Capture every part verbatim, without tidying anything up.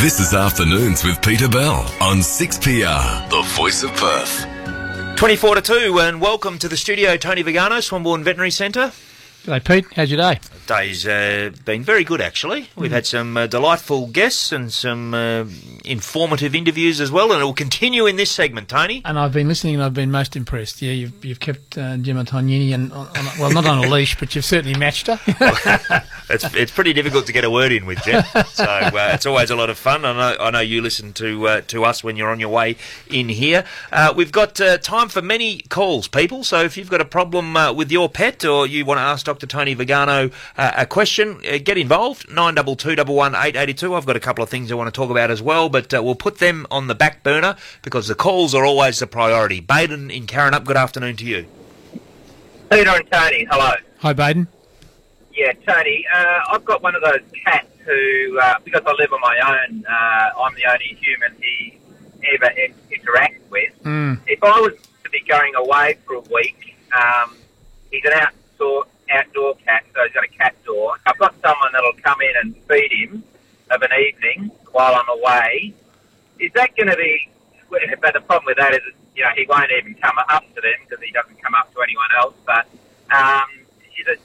This is Afternoons with Peter Bell on six P R, the voice of Perth. twenty-four to two, and welcome to the studio, Tony Vigano, Swanbourne Veterinary Centre. G'day, Pete. How's your day? Day's uh, been very good, actually. We've mm. had some uh, delightful guests and some uh, informative interviews as well, and it will continue in this segment, Tony. And I've been listening and I've been most impressed. Yeah, you've, you've kept uh, Gemma Tognini, and on, on, well, not on a leash, but you've certainly matched her. it's, it's pretty difficult to get a word in with Gem, so uh, it's always a lot of fun. I know, I know you listen to uh, to us when you're on your way in here. Uh, we've got uh, time for many calls, people, so if you've got a problem uh, with your pet or you want to ask Doctor Tony Vigano uh, a question, uh, get involved. nine two two one one eight eight two. I've got a couple of things I want to talk about as well, but uh, we'll put them on the back burner because the calls are always the priority. Baden in Karrinyup, good afternoon to you. Peter and Tony, hello. Hi, Baden. Yeah, Tony, uh, I've got one of those cats who, uh, because I live on my own, uh, I'm the only human he ever in- interacts with. Mm. If I was to be going away for a week, um, he's an outdoor, outdoor cat, so he's got a cat door. I've got someone that'll come in and feed him of an evening while I'm away. Is that going to be... But the problem with that is, you know, he won't even come up to them because he doesn't come up to anyone else. But um, is it...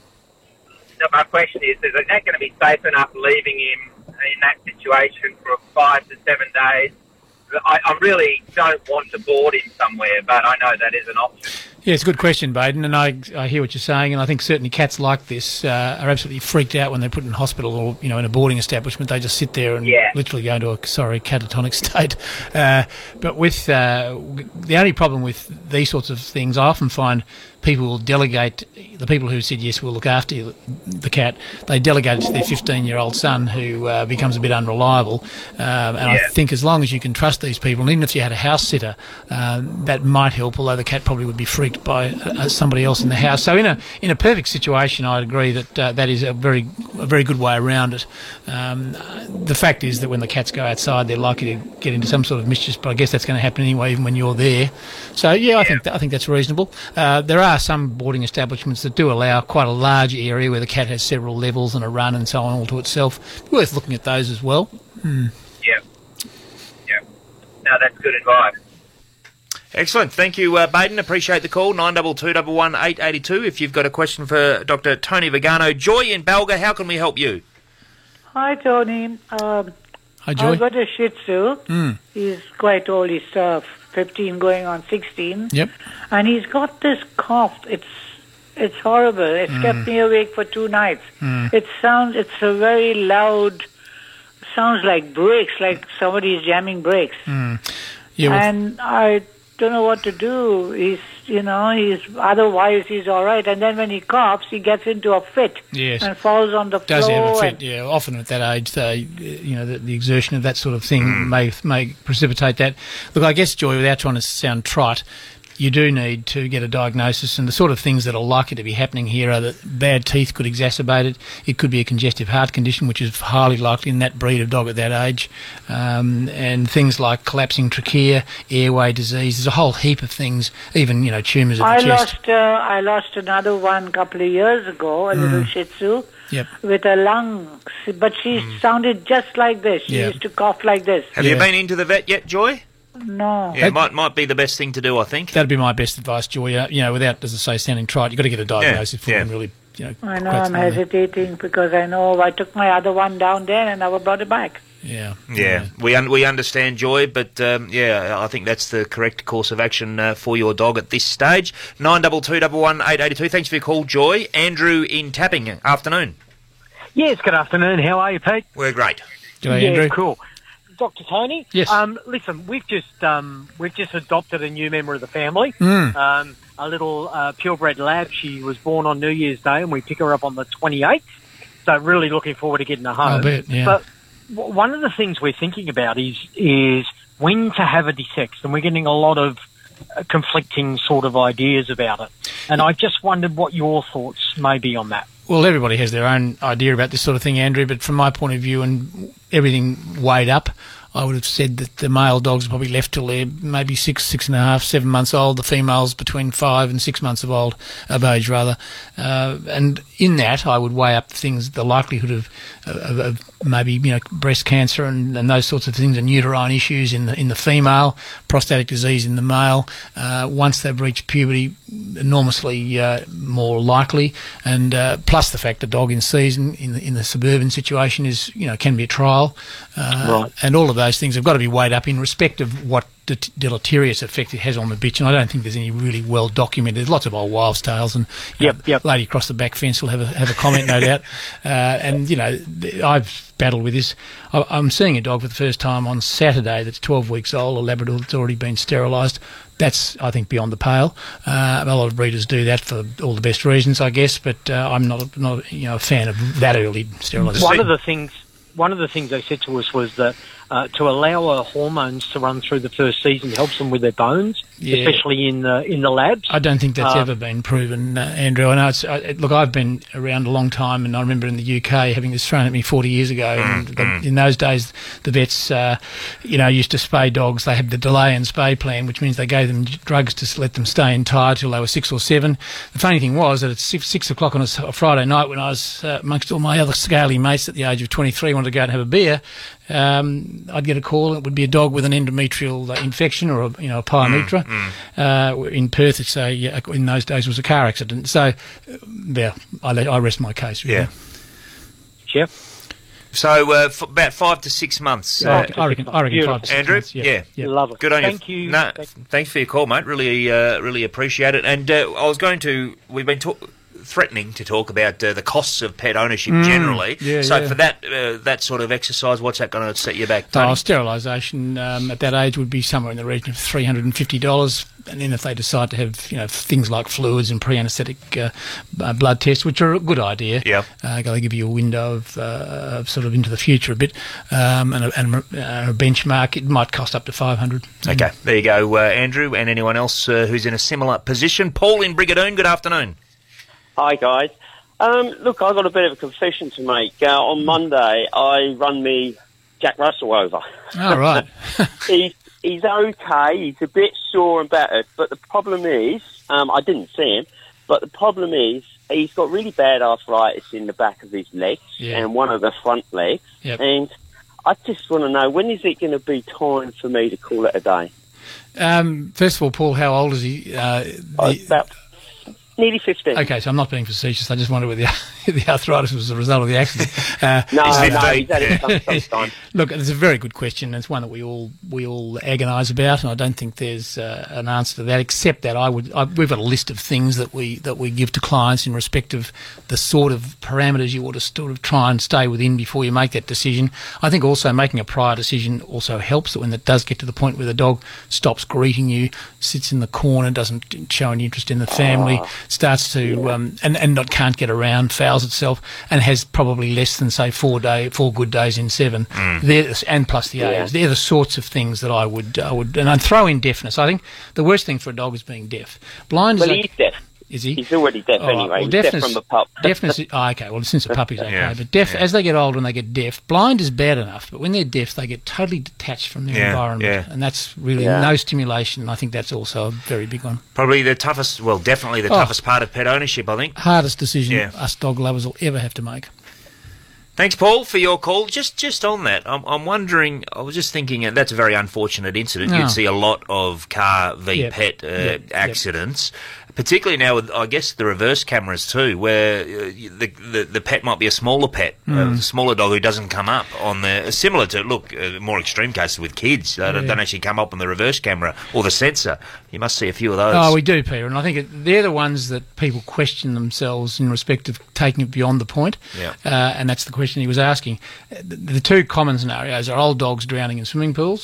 My question is, is that going to be safe enough leaving him in that situation for five to seven days? I, I really don't want to board him somewhere, but I know that is an option. Yeah, it's a good question, Baden, and I, I hear what you're saying, and I think certainly cats like this uh, are absolutely freaked out when they're put in hospital or, you know, in a boarding establishment. They just sit there and yeah. literally go into a, sorry, catatonic state. Uh, but with uh, the only problem with these sorts of things, I often find people will delegate, the people who said, yes, we'll look after you, the cat, they delegate it to their fifteen-year-old son who uh, becomes a bit unreliable. Um, and yeah. I think as long as you can trust these people, and even if you had a house sitter, uh, that might help, although the cat probably would be freaked by uh, somebody else in the house. So in a in a perfect situation, I'd agree that uh, that is a very a very good way around it. Um, the fact is that when the cats go outside, they're likely to get into some sort of mischief, but I guess that's going to happen anyway, even when you're there. So yeah, I yeah. think th- I think that's reasonable. Uh, there are some boarding establishments that do allow quite a large area where the cat has several levels and a run and so on all to itself. Worth looking at those as well. Mm. Yeah, yeah. No, that's good advice. Excellent. Thank you, uh, Baden. Appreciate the call. nine two two one one eight eight two. If you've got a question for Doctor Tony Vigano. Joy in Balga, how can we help you? Hi, Tony. Um, Hi, Joy. I've got a Shih Tzu. Mm. He's quite old. He's uh, fifteen going on sixteen. Yep. And he's got this cough. It's it's horrible. It's mm. kept me awake for two nights. Mm. It sounds, it's a very loud, sounds like brakes, like somebody's jamming brakes. Mm. Yeah, well, and I don't know what to do. He's, you know, he's otherwise he's all right. And then when he coughs, he gets into a fit yes. and falls on the Does floor. Does have a fit, yeah. Often at that age, they, you know, the, the exertion of that sort of thing mm. may may precipitate that. Look, I guess, Joy, without trying to sound trite, you do need to get a diagnosis, and the sort of things that are likely to be happening here are that bad teeth could exacerbate it. It could be a congestive heart condition, which is highly likely in that breed of dog at that age, um, and things like collapsing trachea, airway disease. There's a whole heap of things, even, you know, tumours of the I chest. Lost, uh, I lost another one a couple of years ago, a mm. little Shih Tzu, yep. with a lung, but she mm. sounded just like this. She yep. used to cough like this. Have yeah. you been into the vet yet, Joy? No. Yeah, it might might be the best thing to do, I think. That'd be my best advice, Joy. Uh, you know, without, as I say, sounding trite, you've got to get a diagnosis yeah, for yeah. them really, you know. I know, I'm hesitating because I know I took my other one down there and never brought it back. Yeah. Yeah, yeah. we un- we understand, Joy, but um, yeah, I think that's the correct course of action uh, for your dog at this stage. nine two two one one eight eight two. Thanks for your call, Joy. Andrew in Tapping, afternoon. Yes, good afternoon. How are you, Pete? We're great. G'day, yeah, Andrew. Cool. Doctor Tony? Yes. Um, listen, we've just um, we've just adopted a new member of the family, mm. um, a little uh, purebred lab. She was born on New Year's Day, and we pick her up on the twenty-eighth. So really looking forward to getting her home. I bet, yeah. But w- one of the things we're thinking about is is when to have a desex, and we're getting a lot of uh, conflicting sort of ideas about it. And I just wondered what your thoughts may be on that. Well, everybody has their own idea about this sort of thing, Andrew, but from my point of view and everything weighed up, I would have said that the male dogs are probably left till they're maybe six, six and a half, seven months old. The females between five and six months of old, of age rather. Uh, and in that, I would weigh up things, the likelihood of, of, of maybe you know breast cancer and, and those sorts of things, and uterine issues in the in the female, prostatic disease in the male. Uh, once they've reached puberty, enormously uh, more likely, and uh, plus the fact the dog in season in the, in the suburban situation is you know can be a trial, uh, Right. and all of those things have got to be weighed up in respect of what de- deleterious effect it has on the bitch. And I don't think there's any really well documented. There's lots of old wives' tales, and you Yep, know, yep. lady across the back fence will have a have a comment, no doubt. Uh, and you know, th- I've battled with this. I, I'm seeing a dog for the first time on Saturday that's twelve weeks old, a Labrador that's already been sterilised. That's, I think, beyond the pale. Uh, a lot of breeders do that for all the best reasons, I guess, but uh, I'm not, a, not you know, a fan of that early sterilisation. One of the things, one of the things they said to us was that uh, to allow our hormones to run through the first season helps them with their bones, Yeah. especially in the in the labs. I don't think that's Uh, ever been proven, uh, Andrew. I know it's I, look. I've been around a long time, and I remember in the U K having this thrown at me forty years ago. And the, in those days, the vets, uh, you know, used to spay dogs. They had the delay and spay plan, which means they gave them drugs to let them stay entire till they were six or seven. The funny thing was that at six, six o'clock on a, s- a Friday night, when I was uh, amongst all my other scaly mates at the age of twenty-three, wanted to go and have a beer. Um, I'd get a call. It would be a dog with an endometrial uh, infection or a, you know a pyometra. Uh, in Perth, it's a yeah, in those days it was a car accident. So, uh, yeah, I, let- I rest my case. Really. Yeah. Jeff, So uh, f- about five to six months. I Uh, reckon, I reckon, I reckon Beautiful. five to six Andrew? months, yeah, Yeah. yeah. love it. Good on Thank you. you. No, Thank- thanks for your call, mate. Really, uh, really appreciate it. And uh, I was going to. We've been talk- threatening to talk about uh, the costs of pet ownership generally. yeah, so yeah. for that uh, that sort of exercise, what's that going to set you back, So Tony? sterilisation um, at that age would be somewhere in the region of three hundred and fifty dollars, and then if they decide to have you know things like fluids and pre-anaesthetic uh, uh, blood tests, which are a good idea, Yeah. uh, they give you a window of, uh, of sort of into the future a bit, um, and, a, and a, a benchmark, it might cost up to five hundred. Okay, there you go, uh, Andrew, and anyone else uh, who's in a similar position. Paul in Brigadoon, good afternoon. Hi, guys. Um, look, I've got a bit of a confession to make. Uh, on Monday, I run me Jack Russell over. Oh, right. he's, he's okay. He's a bit sore and battered, but the problem is, um, I didn't see him, but the problem is he's got really bad arthritis in the back of his legs Yeah. and one of the front legs. Yep. And I just want to know, when is it going to be time for me to call it a day? Um, first of all, Paul, how old is he? Uh, Oh, the- about nearly fifteen. Okay, so I'm not being facetious. I just wondered whether the, the arthritis was a result of the accident. Uh, No, He's no, fifteen. he's had it some, sometime. Look, it's a very good question. It's one that we all we all agonise about, and I don't think there's uh, an answer to that. Except that I would, I, we've got a list of things that we that we give to clients in respect of the sort of parameters you ought to sort of try and stay within before you make that decision. I think also making a prior decision also helps. That when it does get to the point where the dog stops greeting you, sits in the corner, doesn't show any interest in the family, starts to um, and and not can't get around, fouls itself, and has probably less than say four day four good days in seven. They're- and plus the Yeah. age, they're the sorts of things that I would I would and I'd throw in deafness. I think the worst thing for a dog is being deaf. Blind Well, is he's okay- deaf. is he? He's already deaf All right, anyway. well, He's deaf deafness, from the pup. deafness. Oh, okay. Well, since the puppy's okay, Yeah, but deaf yeah. as they get older and they get deaf, blind is bad enough. But when they're deaf, they get totally detached from their Yeah, environment, yeah. and that's really Yeah. no stimulation. I think that's also a very big one. Probably the toughest, well, definitely the Oh. toughest part of pet ownership, I think. Hardest decision Yeah. us dog lovers will ever have to make. Thanks, Paul, for your call. Just just on that, I'm, I'm wondering, I was just thinking, uh, that's a very unfortunate incident. No. You'd see a lot of car v Yep, pet uh, yep, yep. accidents, particularly now with, I guess, the reverse cameras too, where uh, the, the the pet might be a smaller pet, Hmm. a smaller dog who doesn't come up on the, similar to, look, uh, more extreme cases with kids, that Yeah. don't actually come up on the reverse camera or the sensor. You must see a few of those. Oh, we do, Peter, and I think it, they're the ones that people question themselves in respect of taking it beyond the point. Yeah. Uh, and that's the question he was asking. The, the two common scenarios are old dogs drowning in swimming pools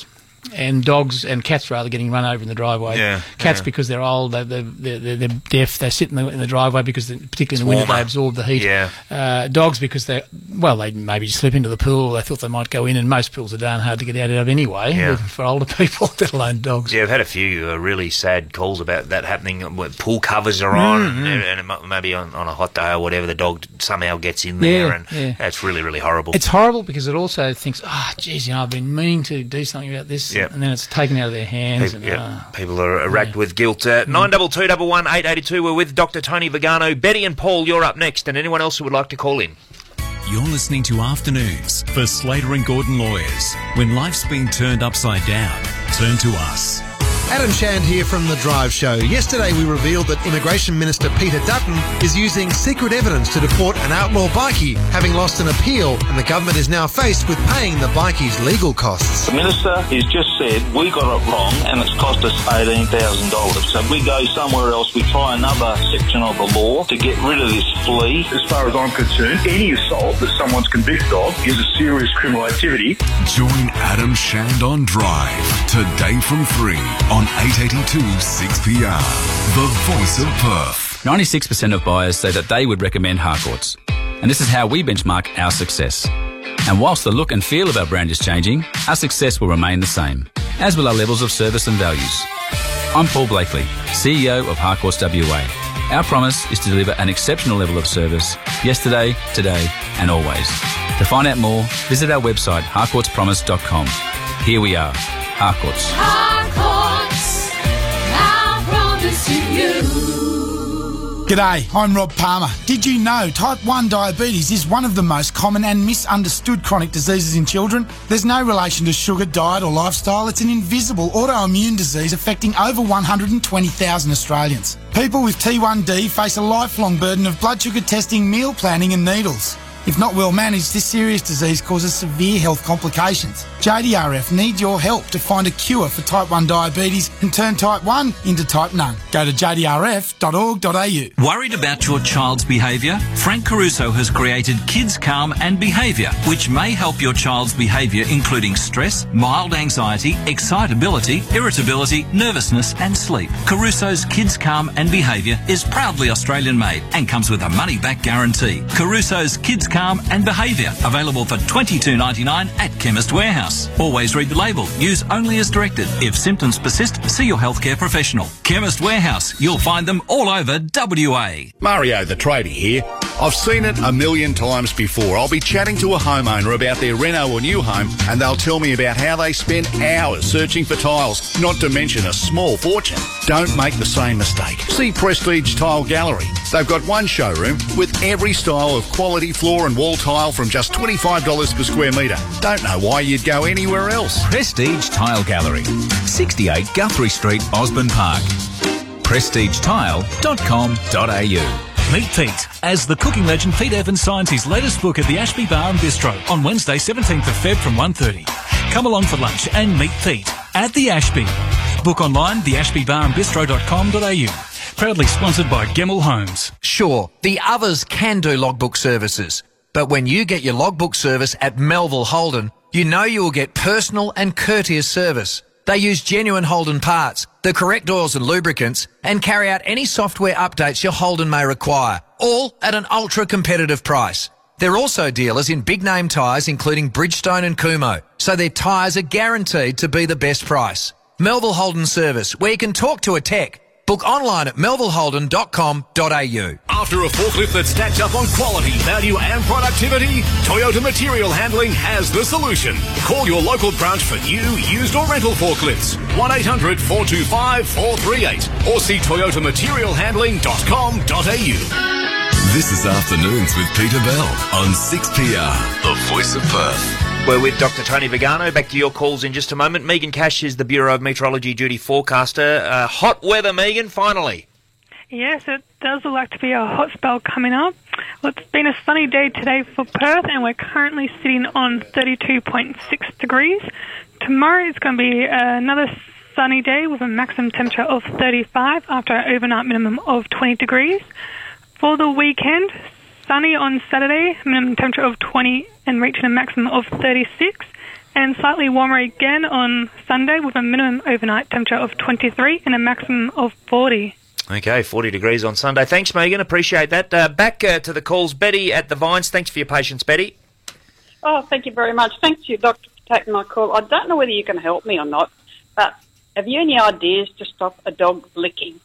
and dogs and cats rather getting run over in the driveway. Yeah, cats yeah. because they're old, they're, they're, they're, they're deaf, they sit in the, in the driveway because, they, particularly in the winter, warmer. they absorb the heat. Yeah. Uh, dogs because they, well, they maybe slip into the pool. They thought they might go in, and most pools are darn hard to get out of anyway. Yeah. For older people, let alone dogs. Yeah, I've had a few uh, really sad calls about that happening when pool covers are on, Mm-hmm. and, and it might- maybe on, on a hot day or whatever, the dog somehow gets in there, Yeah, and yeah. that's really, really horrible. It's horrible because it also thinks, ah, oh, geez, you know, I've been meaning to do something about this, Yep. and then it's taken out of their hands. People, and, yeah, ah. people are racked with guilt. Uh, nine double two double one eight eighty two. We're with Doctor Tony Vigano. Betty and Paul, you're up next, and anyone else who would like to call in. You're listening to Afternoons for Slater and Gordon Lawyers. When life's been turned upside down, turn to us. Adam Shand here from The Drive Show. Yesterday we revealed that Immigration Minister Peter Dutton is using secret evidence to deport an outlaw bikie, having lost an appeal, and the government is now faced with paying the bikie's legal costs. The Minister has just said we got it wrong and it's cost us eighteen thousand dollars. So if we go somewhere else, we try another section of the law to get rid of this flea. As far as I'm concerned, any assault that someone's convicted of is a serious criminal activity. Join Adam Shand on Drive today from three on eight eighty-two six P R. The Voice of Perth. ninety-six percent of buyers say that they would recommend Harcourts. And this is how we benchmark our success. And whilst the look and feel of our brand is changing, our success will remain the same, as will our levels of service and values. I'm Paul Blakely, C E O of Harcourts W A. Our promise is to deliver an exceptional level of service yesterday, today and always. To find out more, visit our website harcourts promise dot com. Here we are, Harcourts. Harcourts, our promise to you. G'day, I'm Rob Palmer. Did you know type one diabetes is one of the most common and misunderstood chronic diseases in children? There's no relation to sugar, diet or lifestyle. It's an invisible autoimmune disease affecting over one hundred twenty thousand Australians. People with T one D face a lifelong burden of blood sugar testing, meal planning and needles. If not well managed, this serious disease causes severe health complications. J D R F need your help to find a cure for type one diabetes and turn type one into type none. Go to j d r f dot org dot a u. Worried about your child's behaviour? Frank Caruso has created Kids Calm and Behaviour, which may help your child's behaviour, including stress, mild anxiety, excitability, irritability, nervousness and sleep. Caruso's Kids Calm and Behaviour is proudly Australian made and comes with a money-back guarantee. Caruso's Kids Calm and Behaviour, available for twenty-two ninety-nine at Chemist Warehouse. Always read the label. Use only as directed. If symptoms persist, see your healthcare professional. Chemist Warehouse. You'll find them all over W A. Mario the tradie here. I've seen it a million times before. I'll be chatting to a homeowner about their reno or new home and they'll tell me about how they spend hours searching for tiles, not to mention a small fortune. Don't make the same mistake. See Prestige Tile Gallery. They've got one showroom with every style of quality floor and wall tile from just twenty-five dollars per square metre. Don't know why you'd go anywhere else. Prestige Tile Gallery, sixty-eight Guthrie Street, Osborne Park. prestige tile dot com dot a u. Meet Pete as the cooking legend Pete Evans signs his latest book at the Ashby Bar and Bistro on Wednesday seventeenth of February from one thirty. Come along for lunch and meet Pete at the Ashby. Book online, the ashby bar and bistro dot com dot a u. Proudly sponsored by Gemmell Homes. Sure, the others can do logbook services, but when you get your logbook service at Melville Holden, you know you will get personal and courteous service. They use genuine Holden parts, the correct oils and lubricants, and carry out any software updates your Holden may require, all at an ultra-competitive price. They're also dealers in big-name tyres including Bridgestone and Kumho, so their tyres are guaranteed to be the best price. Melville Holden Service, where you can talk to a tech. Book online at melville holden dot com dot a u. After a forklift that's stacked up on quality, value and productivity, Toyota Material Handling has the solution. Call your local branch for new, used or rental forklifts. one eight hundred four two five four three eight or see toyota material handling dot com dot a u. This is Afternoons with Peter Bell on six P R, the Voice of Perth. We're with Doctor Tony Vigano. Back to your calls in just a moment. Megan Cash is the Bureau of Meteorology duty forecaster. Uh, hot weather, Megan, finally. Yes, it does look like to be a hot spell coming up. Well, it's been a sunny day today for Perth, and we're currently sitting on thirty-two point six degrees. Tomorrow is going to be another sunny day with a maximum temperature of thirty-five after an overnight minimum of twenty degrees. For the weekend, sunny on Saturday, minimum temperature of twenty and reaching a maximum of thirty-six. And slightly warmer again on Sunday with a minimum overnight temperature of twenty-three and a maximum of forty. Okay, forty degrees on Sunday. Thanks, Megan. Appreciate that. Uh, back uh, to the calls. Betty at the Vines. Thanks for your patience, Betty. Oh, thank you very much. Thank you, Doctor, for taking my call. I don't know whether you can help me or not, but have you any ideas to stop a dog licking?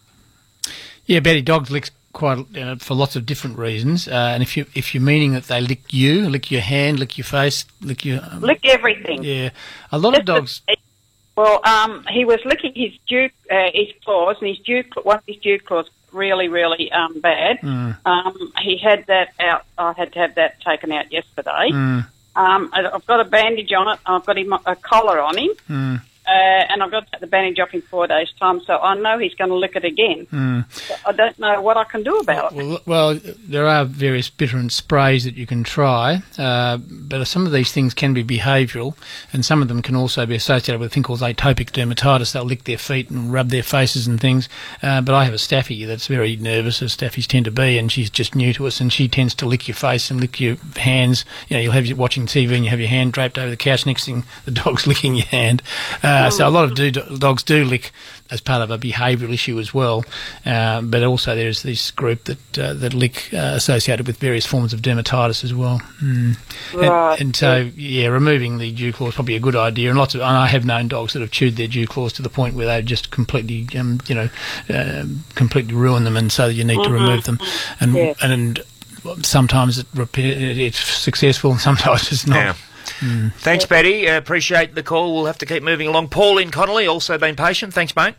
Yeah, Betty, dogs lick quite uh, for lots of different reasons. Uh, and if you if you're meaning that they lick you, lick your hand, lick your face, lick your um, lick everything. Yeah, a lot of dogs. Well, um, he was licking his dew, uh, his claws, and his dew, one of his dew claws really, really um, bad. Mm. Um, he had that out. I had to have that taken out yesterday. Mm. Um, I've got a bandage on it. I've got him a collar on him, Mm. uh, and I've got the bandage off in four days' time. So I know he's going to lick it again. Mm. But I don't know what I can do about it. Well, well, there are various different sprays that you can try, uh, but some of these things can be behavioural, and some of them can also be associated with a thing called atopic dermatitis. They'll lick their feet and rub their faces and things. Uh, but I have a staffy that's very nervous, as staffies tend to be, and she's just new to us, and she tends to lick your face and lick your hands. You know, you'll have you watching T V and you have your hand draped over the couch. Next thing, the dog's licking your hand. Uh, so a lot of do, dogs do lick as part of a behavioural issue as well. Uh, but also there's this group that uh, that lick uh, associated with various forms of dermatitis as well. Mm. Right. And, and so, yeah, removing the dew claw is probably a good idea. And lots of, and I have known dogs that have chewed their dew claws to the point where they've just completely, um, you know, uh, completely ruined them, and so you need Mm-hmm. to remove them. And Yeah. and sometimes it repair, it's successful, and sometimes it's not. Yeah. Mm. Thanks, Betty. Uh, appreciate the call. We'll have to keep moving along. Paul in Connolly, also been patient. Thanks, mate.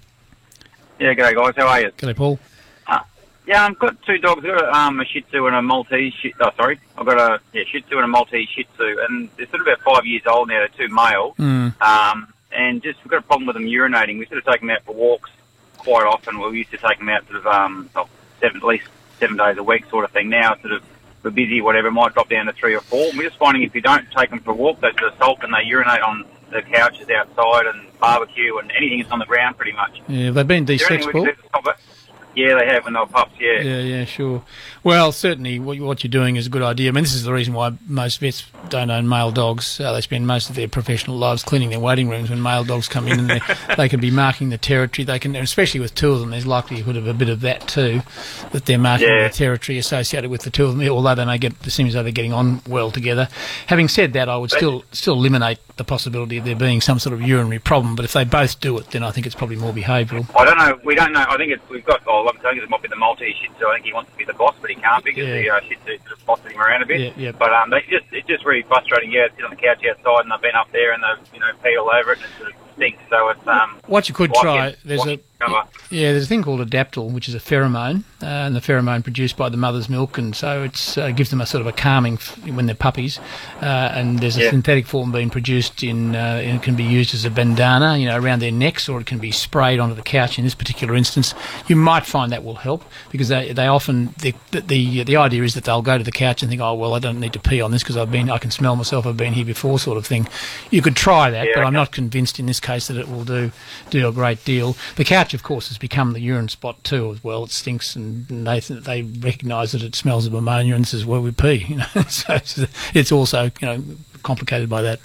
Yeah, g'day guys. How are you? G'day, Paul. Uh, yeah, I've got two dogs. I've got um, a Shih Tzu and a Maltese. Shih, oh, sorry, I've got a yeah Shih Tzu and a Maltese Shih Tzu, and they're sort of about five years old now. They're two male, Mm. um, and just we've got a problem with them urinating. We sort of take them out for walks quite often. We used to take them out sort of um, oh, seven at least seven days a week, sort of thing. Now sort of we're busy, whatever. It might drop down to three or four. And we're just finding if you don't take them for a walk, they sort of sulk and they urinate on the couches outside and barbecue and anything that's on the ground, pretty much. Yeah, they've been Is there de-sexed, anything we Paul. can do to stop it? Yeah, they have when they were pups, yeah. Yeah, yeah, sure. Well, certainly what, you- what you're doing is a good idea. I mean, this is the reason why most vets don't own male dogs. Uh, they spend most of their professional lives cleaning their waiting rooms when male dogs come in, and they, they can be marking the territory. They can, especially with two of them, there's likelihood of a bit of that too, that they're marking Yeah. the territory associated with the two of them, although they may get, it seems as though they're getting on well together. Having said that, I would still still eliminate the possibility of there being some sort of urinary problem, but if they both do it, then I think it's probably more behavioural. I don't know. We don't know. I think it's, we've got. Oh, I'm telling you, it might be the Maltese Shih Tzu. I think he wants to be the boss, but he can't because Yeah. the uh, Shih Tzu just bossing him around a bit. Yeah, yeah. But um, they just it's just really frustrating. Yeah, sit on the couch outside, and they've been up there and they've you know peed all over it, and it sort of stinks. So it's um. What you could like try, it- there's like a cover. yeah, there's a thing called Adaptil, which is a pheromone, uh, and the pheromone produced by the mother's milk, and so it uh, gives them a sort of a calming f- when they're puppies. Uh, and there's a Yeah. synthetic form being produced in, uh, and it can be used as a bandana, you know, around their necks, or it can be sprayed onto the couch. In this particular instance, you might find that will help because they they often the the the, the idea is that they'll go to the couch and think, oh well, I don't need to pee on this because I've been I can smell myself, I've been here before, sort of thing. You could try that, Yeah, but I'm okay. not convinced in this case that it will do do a great deal. The couch, of course, has become the urine spot too as well. It stinks, and they they recognise that it smells of ammonia, and this is where we pee. You know, so it's, it's also you know complicated by that.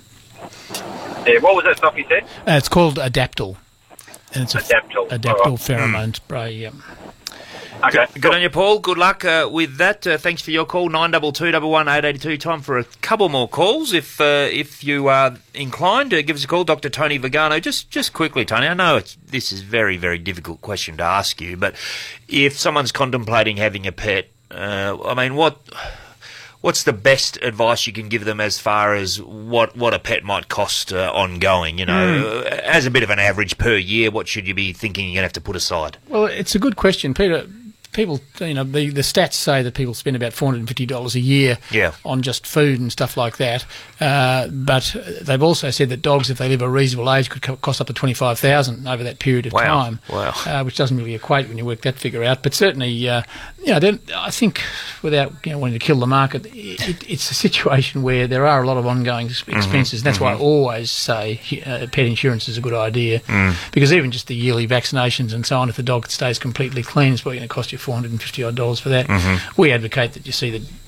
Yeah. What was that stuff you said? Uh, it's called Adaptil, and it's a Adaptil. Adaptil All right. pheromone spray. Yeah. Okay. Good on you, Paul. Good luck uh, with that. Uh, thanks for your call. Nine double two double one eight eighty two. Time for a couple more calls. If uh, if you are inclined, uh, give us a call, Doctor Tony Vigano. Just just quickly, Tony. I know it's, this is a very very difficult question to ask you, but if someone's contemplating having a pet, uh, I mean, what what's the best advice you can give them as far as what what a pet might cost uh, ongoing? You know, uh, as a bit of an average per year, what should you be thinking you're going to have to put aside? Well, it's a good question, Peter. People, you know, the, the stats say that people spend about four hundred fifty dollars a year Yeah. on just food and stuff like that. Uh, but they've also said that dogs, if they live a reasonable age, could co- cost up to twenty-five thousand dollars over that period of Wow. time. Wow. Uh, which doesn't really equate when you work that figure out. But certainly, uh, you know, then I think without you know, wanting to kill the market, it, it, it's a situation where there are a lot of ongoing ex- expenses. That's why I always say uh, pet insurance is a good idea. Mm. Because even just the yearly vaccinations and so on, if the dog stays completely clean, it's probably going to cost you four hundred fifty odd dollars for that. Mhm. We advocate that you see the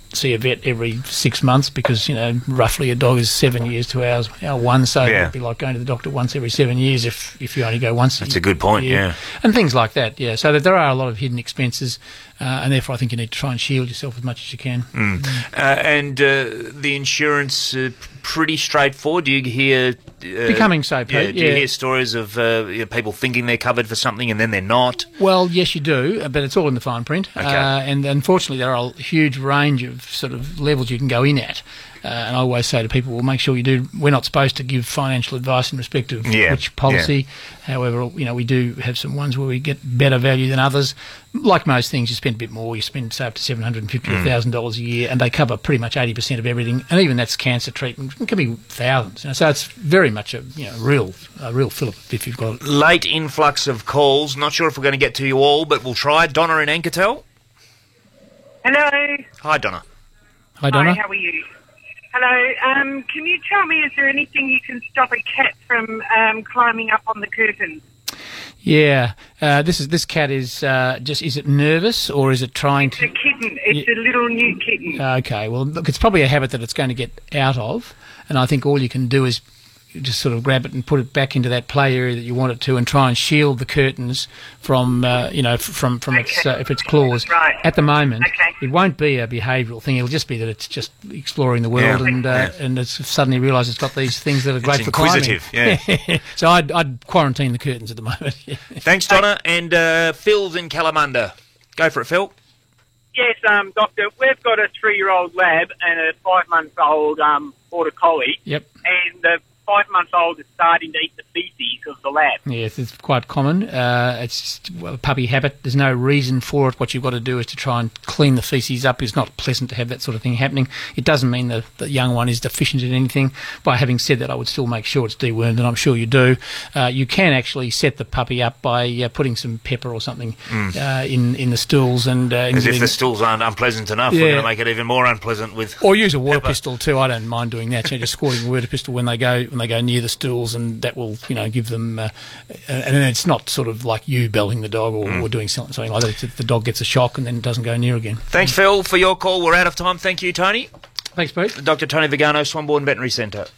see a vet every six months because, you know, roughly a dog is seven years to ours, our one, so Yeah. it'd be like going to the doctor once every seven years if, if you only go once. That's a good point, year. yeah. And things like that, yeah. So that there are a lot of hidden expenses, uh, and therefore I think you need to try and shield yourself as much as you can. Mm. Uh, and uh, the insurance, uh, pretty straightforward. Do you hear... Uh, Becoming so, Pete, yeah, Do you yeah. hear stories of uh, you know, people thinking they're covered for something and then they're not? Well, yes, you do, but it's all in the fine print. Okay. Uh, and unfortunately, there are a huge range of sort of levels you can go in at. Uh, and I always say to people, well, make sure you do. We're not supposed to give financial advice in respect of Yeah, which policy. However, you know, we do have some ones where we get better value than others. Like most things, you spend a bit more. You spend, say, up to seven hundred fifty dollars Mm. one thousand dollars a year, and they cover pretty much eighty percent of everything. And even that's cancer treatment. It can be thousands. You know, so it's very much a you know real, a real fillip if you've got it. Late influx of calls. Not sure if we're going to get to you all, but we'll try. Donna in Ankertel. Hello. Hi, Donna. Hi, Donna. Hi, how are you? Hello. Um, can you tell me, is there anything you can stop a cat from um, climbing up on the curtains? Yeah, uh, this is this cat is uh, just is it nervous or is it trying It's to? a kitten. It's a little new kitten. Okay, well, look, it's probably a habit that it's going to get out of, and I think all you can do is just sort of grab it and put it back into that play area that you want it to, and try and shield the curtains from, uh, you know, f- from from its uh, if its claws. Right. At the moment, Okay. it won't be a behavioural thing. It'll just be that it's just exploring the world, Yeah. and uh, Yeah. and it's suddenly realised it's got these things that are great for inquisitive, climbing. yeah. So I'd, I'd quarantine the curtains at the moment. Thanks, Donna. And uh, Phil's in Kalamunda. Go for it, Phil. Yes, um, Doctor, we've got a three-year-old lab and a five-month-old um, border collie, Yep. and the five-month-old is starting to eat the feces of the lab. Yes, it's quite common. Uh, it's just, well, a puppy habit. There's no reason for it. What you've got to do is to try and clean the feces up. It's not pleasant to have that sort of thing happening. It doesn't mean that the young one is deficient in anything. By having said that, I would still make sure it's dewormed, and I'm sure you do. Uh, you can actually set the puppy up by uh, putting some pepper or something Mm. uh, in in the stools, and uh, and As if giving- the stools aren't unpleasant enough, we're Yeah. going to make it even more unpleasant with... Or use a water pistol too. I don't mind doing that. So just squirting a water pistol when they go when they go near the stools, and that will you know give them. Uh, and then it's not sort of like you belting the dog or, or doing something, something like that. It's, the dog gets a shock and then it doesn't go near again. Thanks, Phil, for your call. We're out of time. Thank you, Tony. Thanks, Pete. Doctor Tony Vigano, Swanbourne Veterinary Centre.